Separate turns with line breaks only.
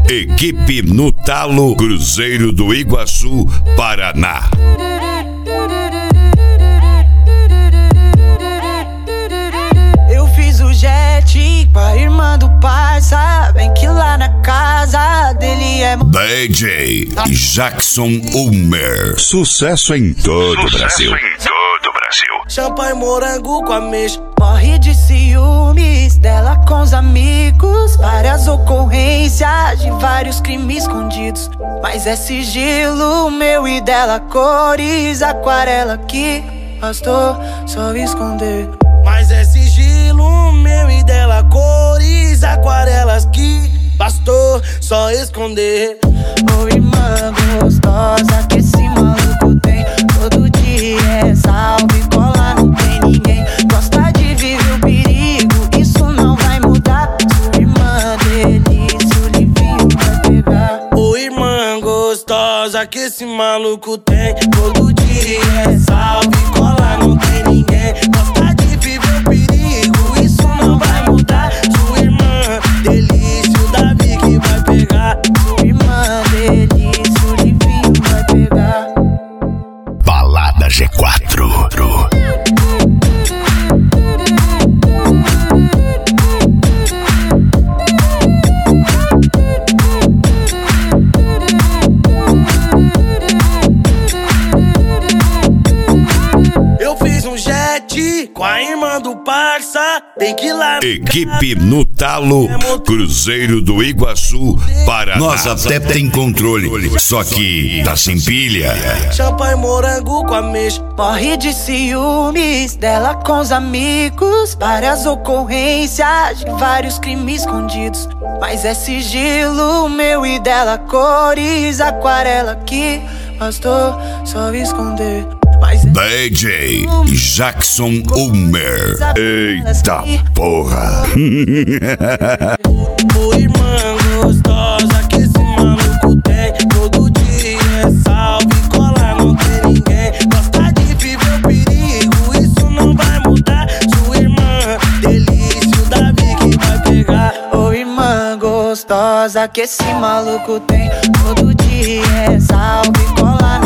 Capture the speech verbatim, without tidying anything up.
Equipe no Talo, Cruzeiro do Iguaçu, Paraná.
Eu fiz o jet com a irmã do parça, bem que lá na casa dele é
D J Jackson Ulmer. Sucesso em todo o Brasil.
Sucesso em todo o Brasil.
champanhe morango com ameixa. Morre de ciúmes dela com os amigos. Várias ocorrências de vários crimes escondidos. Mas é sigilo meu e dela, cores, aquarela que bastou só esconder. Mas é sigilo meu e dela, cores, aquarelas que bastou só esconder. Ô irmã gostosa que esse maluco tem, todo dia é salve, cola, não tem ninguém. Gosta de viver o perigo, isso não vai mudar. Sua irmã delícia, o livinho vai pegar. Ô irmã gostosa que esse maluco tem, todo dia é salve, cola, não tem ninguém. Gosta de viver o perigo, isso não vai mudar. Sua irmã delícia, o Davi que vai pegar. Sua irmã delícia, o livinho vai pegar.
Balada G quatro.
Eu fiz um jet com a irmã do parça, tem que ir lá.
Equipe no Talo, Cruzeiro do Iguaçu, Paraná. Nós até tem controle, só que tá sem pilha.
Champanhe morango com ameixa. Morre de ciúmes dela com os amigos. Várias ocorrências de vários crimes escondidos. Mas é sigilo meu e dela, cores, aquarela que bastou só esconder. Mas é
D J Jackson Ulmer. Eita porra.
Ô irmã gostosa que esse maluco tem, todo dia é salve, cola, não tem ninguém. Gosta de viver o perigo, isso não vai mudar. Sua irmã delícia, o Davi que vai pegar. Ô irmã gostosa que esse maluco tem, todo dia é salve, cola,